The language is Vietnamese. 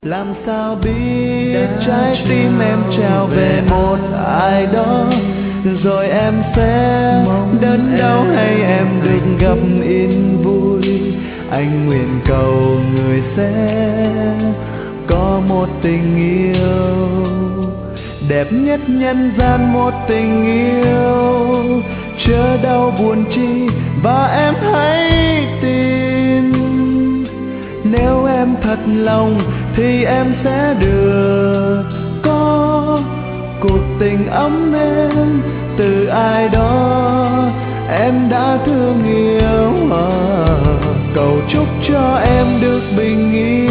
Làm sao biết trái tim em trao về một ai đó, rồi em sẽ đớn đau hay em được gặp yên vui. Anh nguyện cầu người sẽ có một tình yêu đẹp nhất nhân gian, một tình yêu chớ đau buồn chi. Và em hãy tin, nếu em thật lòng thì em sẽ được có cuộc tình ấm êm từ ai đó em đã thương yêu. Cầu chúc cho em được bình yên